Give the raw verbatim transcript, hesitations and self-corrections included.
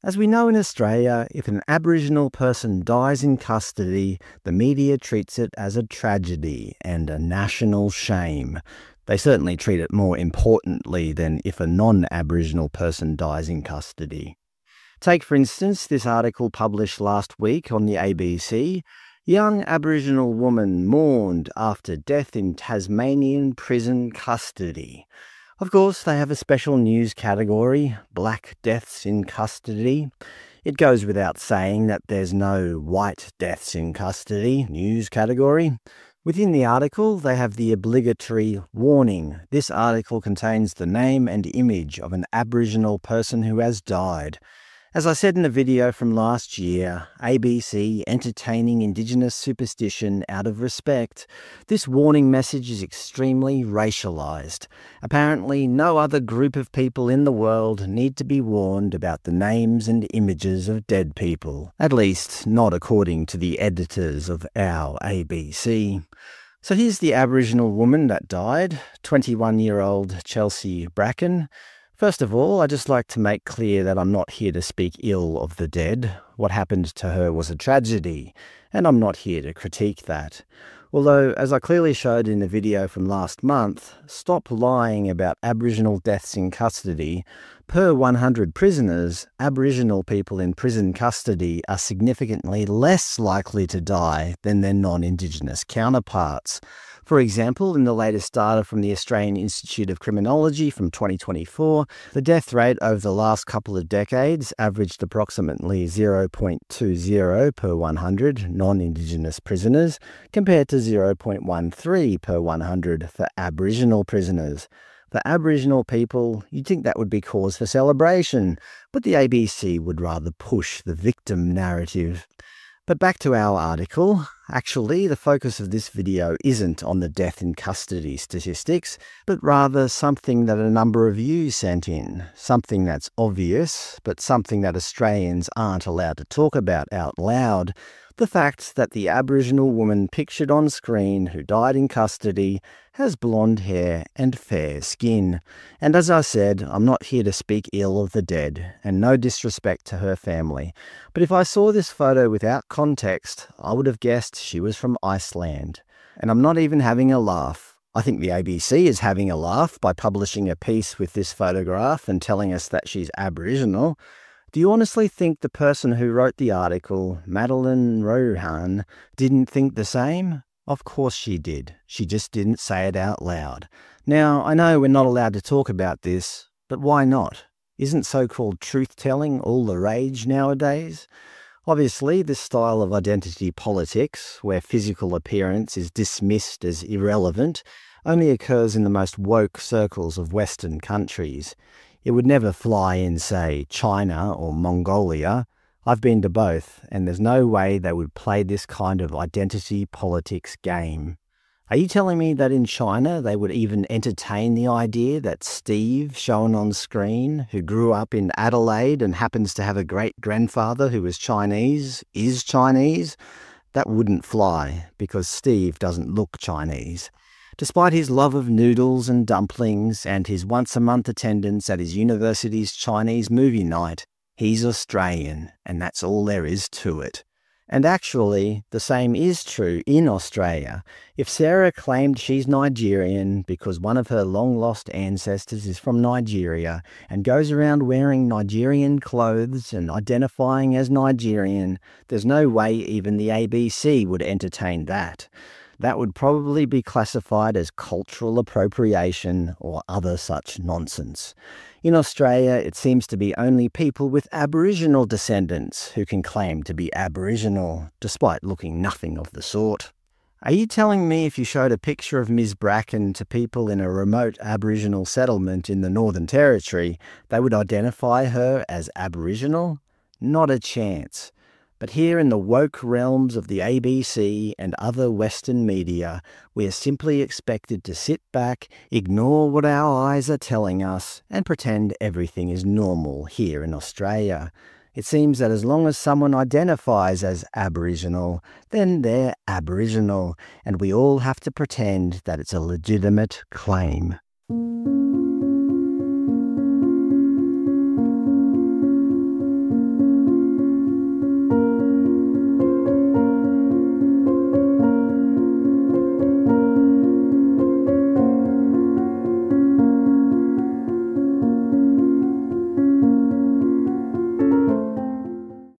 As we know in Australia, if an Aboriginal person dies in custody, the media treats it as a tragedy and a national shame. They certainly treat it more importantly than if a non-Aboriginal person dies in custody. Take, for instance, this article published last week on the A B C. Young Aboriginal woman mourned after death in Tasmanian prison custody. Of course, they have a special news category, Black Deaths in Custody. It goes without saying that there's no White Deaths in Custody news category. Within the article, they have the obligatory warning. This article contains the name and image of an Aboriginal person who has died. As I said in a video from last year, A B C entertaining Indigenous superstition out of respect, this warning message is extremely racialised. Apparently, no other group of people in the world need to be warned about the names and images of dead people, at least not according to the editors of our A B C. So here's the Aboriginal woman that died, twenty-one-year-old Chelsea Bracken. First of all, I'd just like to make clear that I'm not here to speak ill of the dead. What happened to her was a tragedy, and I'm not here to critique that. Although, as I clearly showed in the video from last month, stop lying about Aboriginal deaths in custody. Per one hundred prisoners, Aboriginal people in prison custody are significantly less likely to die than their non-Indigenous counterparts. For example, in the latest data from the Australian Institute of Criminology from twenty twenty-four, the death rate over the last couple of decades averaged approximately zero point two zero per one hundred non-Indigenous prisoners, compared to zero point one three per one hundred for Aboriginal prisoners. For Aboriginal people, you'd think that would be cause for celebration, but the A B C would rather push the victim narrative. But back to our article. Actually, the focus of this video isn't on the death in custody statistics, but rather something that a number of you sent in. Something that's obvious, but something that Australians aren't allowed to talk about out loud. The fact that the Aboriginal woman pictured on screen who died in custody has blonde hair and fair skin. And as I said, I'm not here to speak ill of the dead, and no disrespect to her family. But if I saw this photo without context, I would have guessed she was from Iceland. And I'm not even having a laugh. I think the A B C is having a laugh by publishing a piece with this photograph and telling us that she's Aboriginal. Do you honestly think the person who wrote the article, Madeline Rohan, didn't think the same? Of course she did. She just didn't say it out loud. Now, I know we're not allowed to talk about this, but why not? Isn't so-called truth-telling all the rage nowadays? Obviously, this style of identity politics, where physical appearance is dismissed as irrelevant, only occurs in the most woke circles of Western countries. It would never fly in, say, China or Mongolia. I've been to both, and there's no way they would play this kind of identity politics game. Are you telling me that in China they would even entertain the idea that Steve, shown on screen, who grew up in Adelaide and happens to have a great-grandfather who was Chinese, is Chinese? That wouldn't fly, because Steve doesn't look Chinese. Despite his love of noodles and dumplings and his once-a-month attendance at his university's Chinese movie night, he's Australian, and that's all there is to it. And actually, the same is true in Australia. If Sarah claimed she's Nigerian because one of her long-lost ancestors is from Nigeria and goes around wearing Nigerian clothes and identifying as Nigerian, there's no way even the A B C would entertain that. That would probably be classified as cultural appropriation or other such nonsense. In Australia, it seems to be only people with Aboriginal descendants who can claim to be Aboriginal, despite looking nothing of the sort. Are you telling me if you showed a picture of Miz Bracken to people in a remote Aboriginal settlement in the Northern Territory, they would identify her as Aboriginal? Not a chance. But here in the woke realms of the A B C and other Western media, we are simply expected to sit back, ignore what our eyes are telling us, and pretend everything is normal here in Australia. It seems that as long as someone identifies as Aboriginal, then they're Aboriginal, and we all have to pretend that it's a legitimate claim.